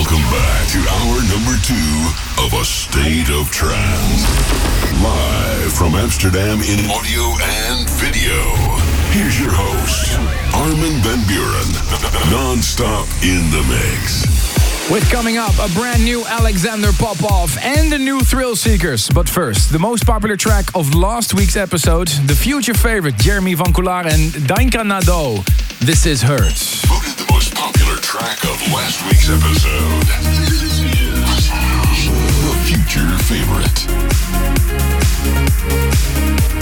Welcome back to hour number 2 of A State of Trance. Live from Amsterdam in audio and video. Here's your host, Armin van Buuren. Non-stop in the mix. With coming up, a brand new Alexander Popov and the new Thrill Seekers. But first, the most popular track of last week's episode, the future favorite Jeremy Van Coular and Dainka Nadeau. This is Hurt. Voted the most popular track of last week's episode. The future favorite.